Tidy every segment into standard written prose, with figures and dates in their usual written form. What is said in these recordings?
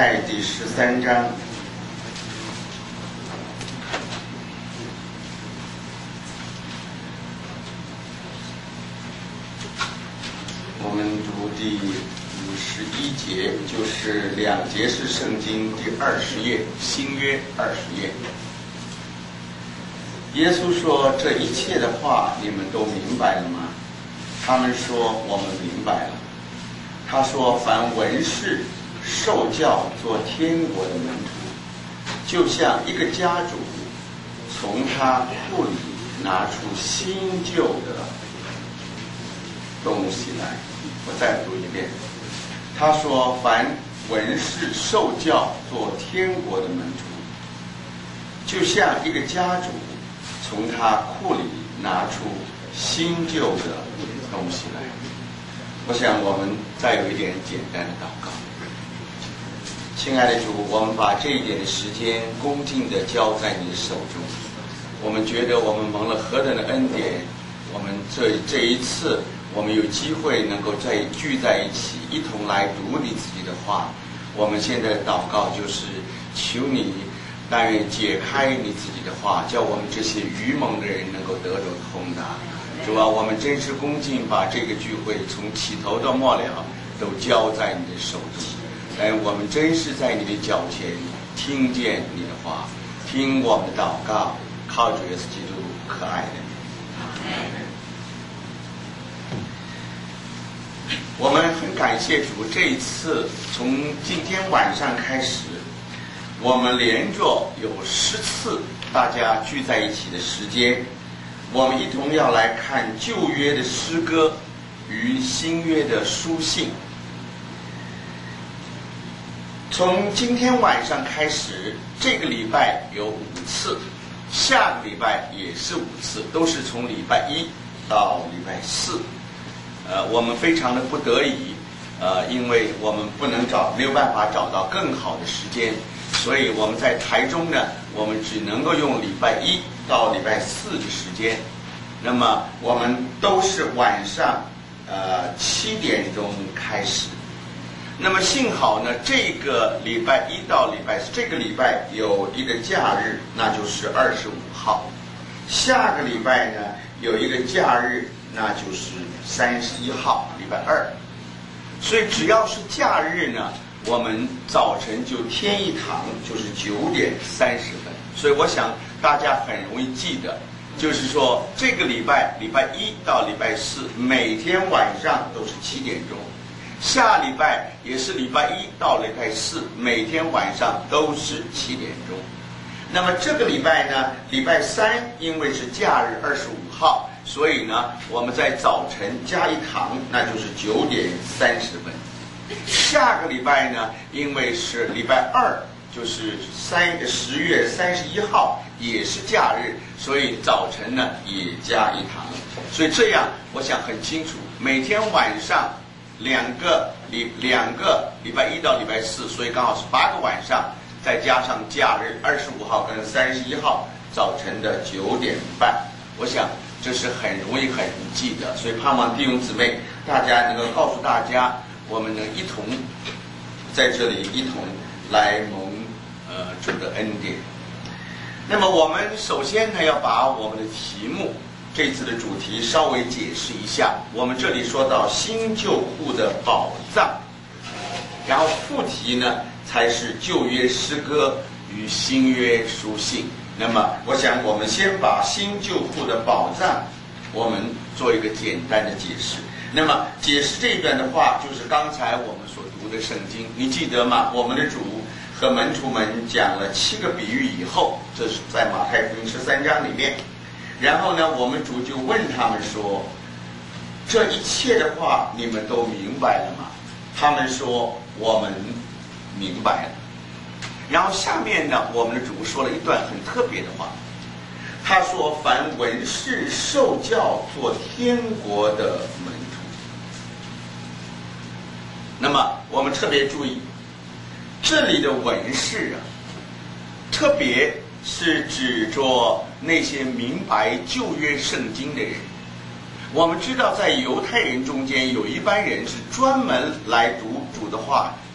太第13章。我们读第51节，就是2节是圣经第20页，新约20页。耶稣说：“这一切的话，你们都明白了吗？”他们说：“我们明白了。”他说：“凡文士受教做天国的门徒，就像一个家主从他库里拿出新旧的东西来。”我再读一遍。他说：“凡文士受教做天国的门徒，就像一个家主从他库里拿出新旧的东西来。”我想我们再有一点简单的祷告。亲爱的主，我们把这一点的时间恭敬地交在你的手中。我们觉得我们蒙了何等的恩典，我们这一次我们有机会能够再聚在一起，一同来读你自己的话。我们现在的祷告就是求你但愿解开你自己的话，叫我们这些愚蒙的人能够得着通达。主啊，我们真是恭敬把这个聚会从起头到末了都交在你的手中。我们真是在你的脚前听见你的话，听我们的祷告，靠主耶稣基督可爱的名。我们很感谢主，这一次从今天晚上开始，我们连着有10次大家聚在一起的时间，我们一同要来看旧约的诗歌与新约的书信。从今天晚上开始，这个礼拜有5次，下个礼拜也是5次，都是从礼拜1到礼拜4。我们非常的不得已，因为我们没有办法找到更好的时间，所以我们在台中呢，我们只能够用礼拜1到礼拜4的时间。那么我们都是晚上7点钟开始。那么幸好呢，这个礼拜1到礼拜4，这个礼拜有一个假日，那就是25号。下个礼拜呢有一个假日，那就是31号，礼拜2。所以只要是假日呢，我们早晨就添一堂，就是9点30分。所以我想大家很容易记得，就是说这个礼拜1到礼拜4，每天晚上都是7点钟。下礼拜也是礼拜1到礼拜4，每天晚上都是7点钟。那么这个礼拜呢，礼拜3因为是假日25号，所以呢我们在早晨加一堂，那就是9点30分。下个礼拜呢，因为是礼拜2，就是10月31号也是假日，所以早晨呢也加一堂。所以这样我想很清楚，每天晚上两个礼拜1到礼拜4，所以刚好是8个晚上，再加上假日25号跟31号早晨的9点半，我想这是很容易记得。所以盼望弟兄姊妹大家能够告诉大家，我们能一同在这里一同来蒙主的恩典。那么我们首先呢要把我们的题目，这次的主题稍微解释一下。我们这里说到新旧户的宝藏，然后副题呢才是旧约诗歌与新约书信。那么我想我们先把新旧户的宝藏我们做一个简单的解释。那么解释这一段的话，就是刚才我们所读的圣经，你记得吗？我们的主和门徒们讲了7个比喻以后，这是在马太福音13章里面。然后呢，我们主就问他们说：“这一切的话你们都明白了吗？”他们说：“我们明白了。”然后下面呢，我们的主说了一段很特别的话，他说：“凡文士受教做天国的门徒。”那么我们特别注意，这里的文士啊，特别是指着那些明白旧约圣经的人。我们知道在犹太人中间有一班人是专门来读主的话，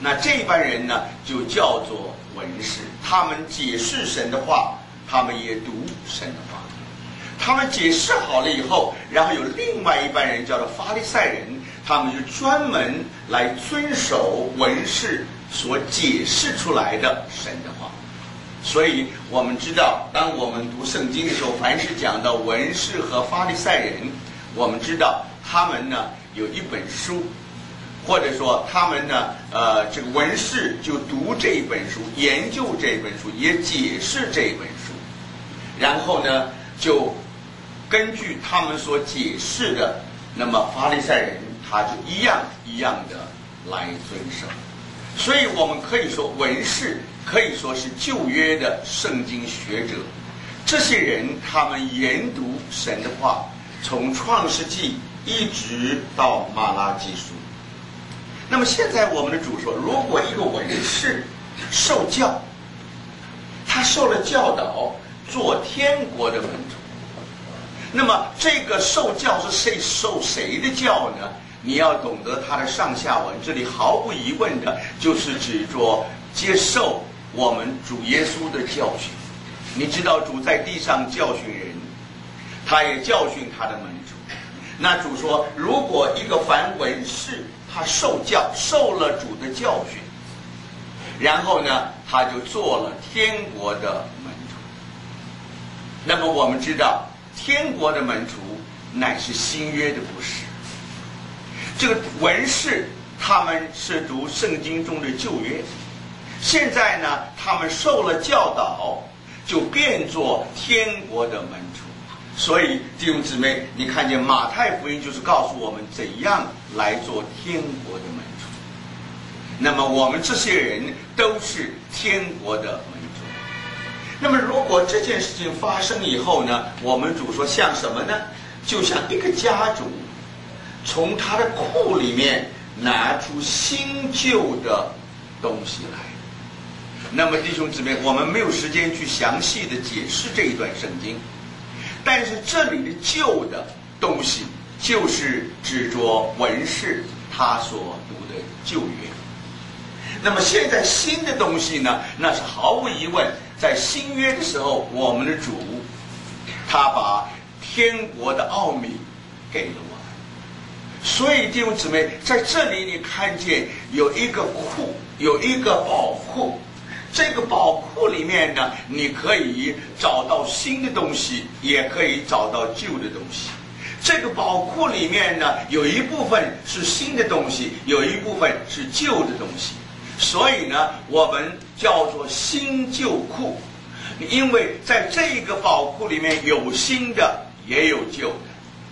那这一班人呢，就叫做文士。他们解释神的话，他们也读神的话。他们解释好了以后，然后有另外一班人叫做法利赛人，他们就专门来遵守文士所解释出来的神的话。所以我们知道，当我们读圣经的时候，凡是讲到文士和法利赛人，我们知道他们呢有一本书，或者说他们呢这个文士就读这一本书，研究这本书，也解释这本书，然后呢就根据他们所解释的，那么法利赛人他就一样一样的来遵守。所以我们可以说文士可以说是旧约的圣经学者。这些人他们研读神的话，从创世纪一直到马拉基书。那么现在我们的主说，如果一个文士受教，他受了教导，做天国的门徒，那么这个受教是受谁的教呢？你要懂得他的上下文，这里毫无疑问的就是指着接受我们主耶稣的教训。你知道主在地上教训人，他也教训他的门徒。那主说，如果一个凡文士他受教，受了主的教训，然后呢他就做了天国的门徒。那么我们知道天国的门徒乃是新约的不是。这个文士他们是读圣经中的旧约，现在呢他们受了教导，就变作天国的门徒。所以弟兄姊妹，你看见马太福音就是告诉我们怎样来做天国的门徒。那么我们这些人都是天国的门徒。那么如果这件事情发生以后呢，我们主说像什么呢？就像一个家主从他的库里面拿出新旧的东西来。那么弟兄姊妹，我们没有时间去详细的解释这一段圣经，但是这里的旧的东西就是指着文士他所读的旧约。那么现在新的东西呢，那是毫无疑问，在新约的时候，我们的主他把天国的奥秘给了我们。所以弟兄姊妹，在这里你看见有一个库，有一个宝库。这个宝库里面呢，你可以找到新的东西，也可以找到旧的东西。这个宝库里面呢，有一部分是新的东西，有一部分是旧的东西。所以呢，我们叫做新旧库，因为在这个宝库里面有新的，也有旧的。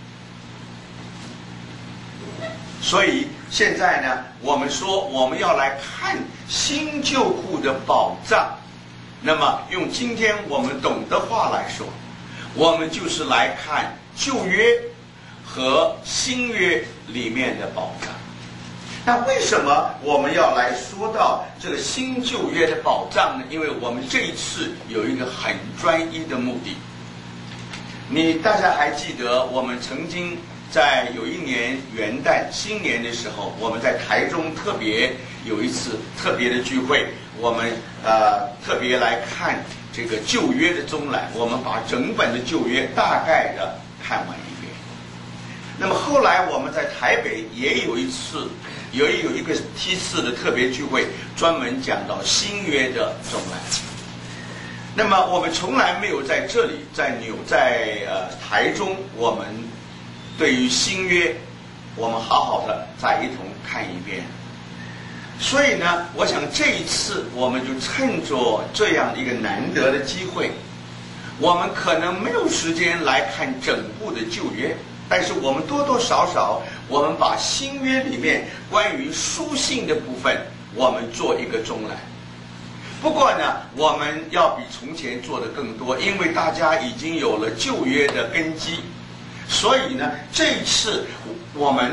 所以现在呢，我们说我们要来看新旧库的宝藏。那么用今天我们懂的话来说，我们就是来看旧约和新约里面的宝藏。那为什么我们要来说到这个新旧约的宝藏呢？因为我们这一次有一个很专一的目的。大家还记得我们曾经在有一年元旦新年的时候，我们在台中特别有一次特别的聚会，我们特别来看这个旧约的中览，我们把整本的旧约大概的看完一遍。那么后来我们在台北也有一次有一个梯次的特别聚会，专门讲到新约的中览。那么我们从来没有在这里在台中，我们对于新约我们好好的再一同看一遍。所以呢，我想这一次我们就趁着这样一个难得的机会，我们可能没有时间来看整部的旧约，但是我们多多少少我们把新约里面关于书信的部分我们做一个中览。不过呢，我们要比从前做的更多，因为大家已经有了旧约的根基。所以呢，这一次我们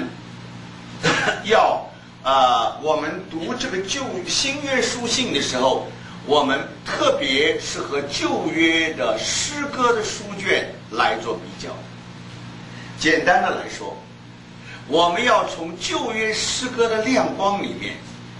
我们读这个新约书信的时候，我们特别是和旧约的诗歌的书卷来做比较。简单的来说，我们要从旧约诗歌的亮光里面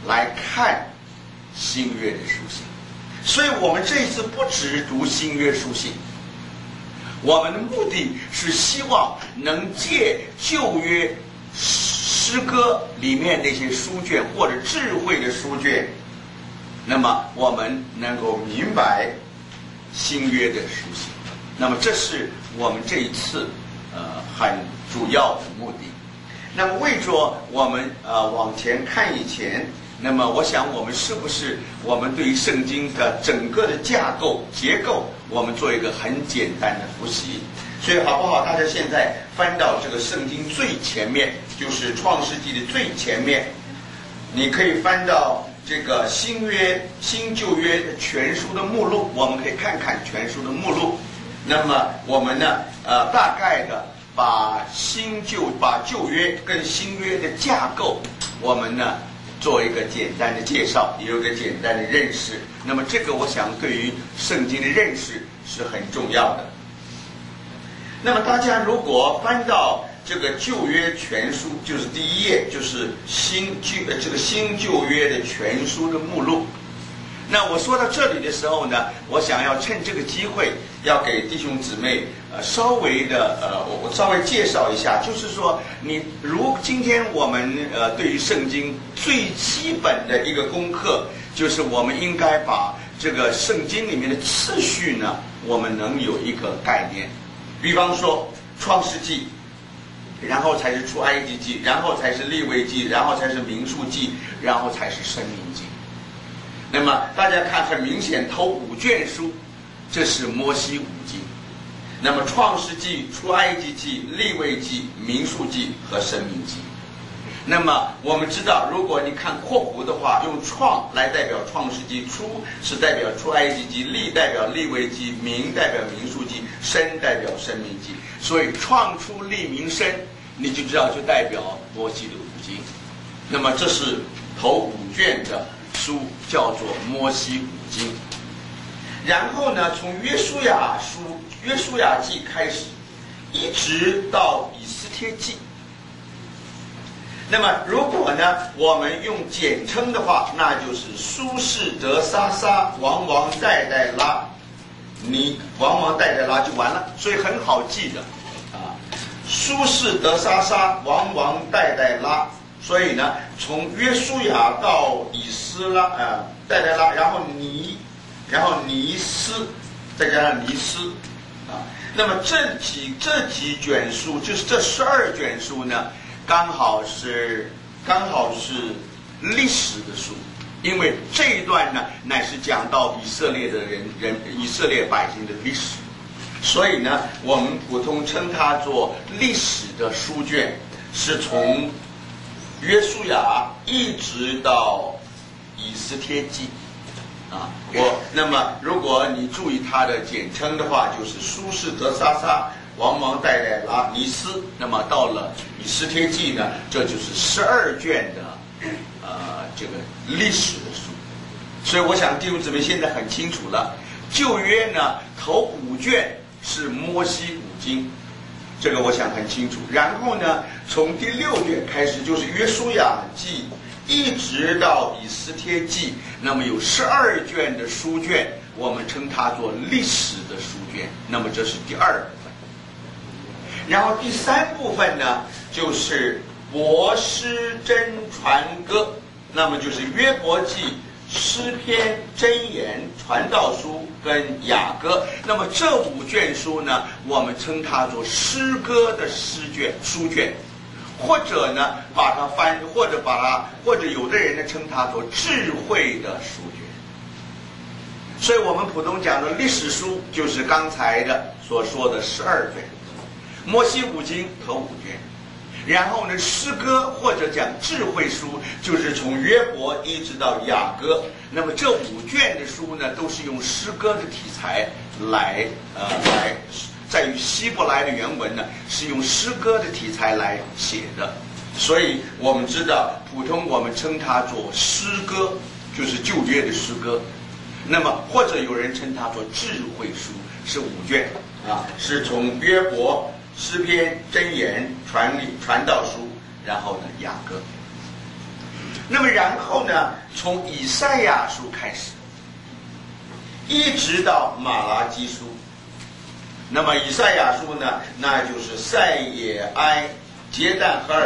来看新约的书信。所以我们这一次不只读新约书信，我们的目的是希望能借旧约诗歌里面那些书卷或者智慧的书卷，那么我们能够明白新约的书信。那么这是我们这一次很主要的目的。那么为着我们往前看以前，那么我想我们是不是我们对于圣经的整个的架构结构，我们做一个很简单的复习。所以好不好？大家现在翻到这个圣经最前面，就是创世纪的最前面，你可以翻到这个新约新旧约的全书的目录，我们可以看看全书的目录。那么我们呢大概的把旧约跟新约的架构，我们呢做一个简单的介绍，也有一个简单的认识。那么这个我想对于圣经的认识是很重要的。那么大家如果翻到这个旧约全书，就是第一页，就是这个新旧约的全书的目录。那我说到这里的时候呢，我想要趁这个机会，要给弟兄姊妹稍微的我稍微介绍一下，就是说今天我们对于圣经最基本的一个功课，就是我们应该把这个圣经里面的次序呢，我们能有一个概念。比方说创世纪，然后才是出埃及记，然后才是利未记，然后才是民数记，然后才是申命记。那么大家看，很明显头5卷书，这是摩西五经。那么创世纪、出埃及记、利未记、民数记和申命记。那么我们知道，如果你看括弧的话，用创来代表创世纪，出是代表出埃及记，利代表利未记，民代表民数记，申代表申命记。所以创出利民申，你就知道就代表摩西的五经。那么这是头5卷的书，叫做摩西五经。然后呢，从约书亚记开始，一直到以斯帖记。那么如果呢我们用简称的话，那就是苏士德沙沙王王代代拉，你王王代代拉就完了，所以很好记的啊。苏士德沙沙王王代代拉，所以呢从约书亚到以斯拉代代拉，然后尼斯，再加上尼斯啊。那么这几卷书，就是这12卷书呢，刚好是历史的书，因为这一段呢乃是讲到以色列的以色列百姓的历史，所以呢我们普通称它做历史的书卷，是从约书亚一直到以斯帖记啊。那么如果你注意它的简称的话，就是苏士德沙沙王王代代拉尼斯。那么到了以斯帖记呢，这就是12卷的这个历史的书。所以我想弟兄姊妹现在很清楚了，旧约呢头5卷是摩西五经，这个我想很清楚。然后呢从第6卷开始就是约书亚记，一直到以斯帖记，那么有12卷的书卷，我们称它做历史的书卷。那么这是第2部分。然后第3部分呢，就是伯诗真传歌，那么就是约伯记、诗篇、箴言、传道书跟雅歌。那么这5卷书呢，我们称它做诗歌的书卷。或者呢把它或者有的人呢称它做智慧的书卷。所以我们普通讲的历史书就是刚才的所说的12卷，摩西五经头5卷。然后呢诗歌或者讲智慧书，就是从约伯一直到雅歌。那么这5卷的书呢，都是用诗歌的题材来在于希伯来的原文呢，是用诗歌的题材来写的，所以我们知道普通我们称它做诗歌，就是旧约的诗歌。那么或者有人称它做智慧书，是5卷啊，是从约伯、诗篇、箴言、传道书，然后呢雅歌。 那么然后呢，从以赛亚书开始，一直到马拉基书。那么以赛亚书呢，那就是赛野埃、结旦和尔